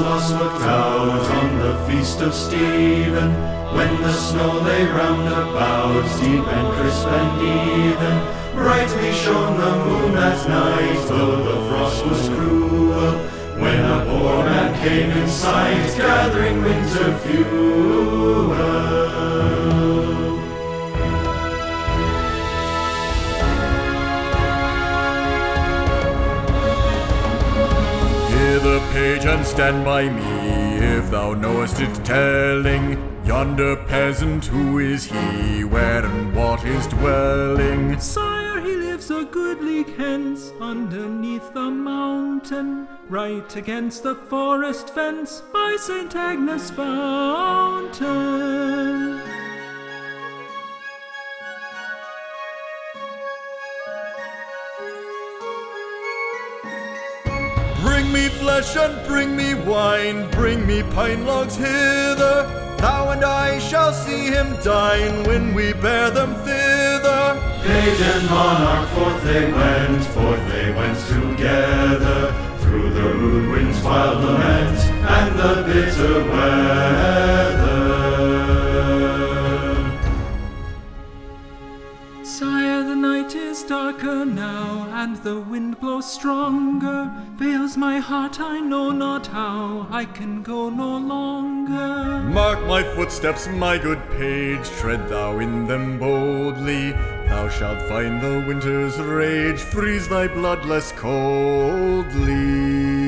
Stanislaus looked out on the feast of Stephen, when the snow lay round about, deep and crisp and even. Brightly shone the moon that night, though the frost was cruel, when a poor man came in sight, gathering winter fuel. Hear the page and stand by me, if thou knowest it telling, yonder peasant, who is he, where and what is dwelling? Sire, he lives a good league hence, underneath the mountain, right against the forest fence, by St. Agnes' fountain. Bring me flesh and bring me wine, bring me pine logs hither, thou and I shall see him dine, when we bear them thither. Page and monarch, forth they went together, through the rude wind's wild lament, and the bitter weather. Sire, the night is darker now, and the wind blows stronger, veils my heart, I know not how, I can go no longer. Mark my footsteps, my good page, tread thou in them boldly, thou shalt find the winter's rage freeze thy blood less coldly.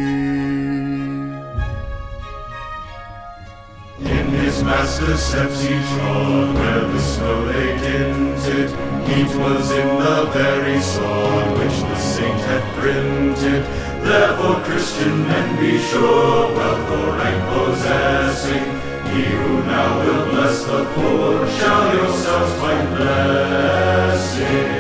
In his master's steps he trod, where the snow lay dinted, heat was in the very sword which the saint had printed. Therefore, Christian men, be sure, wealth or rank possessing, ye who now will bless the poor, shall yourselves find blessing.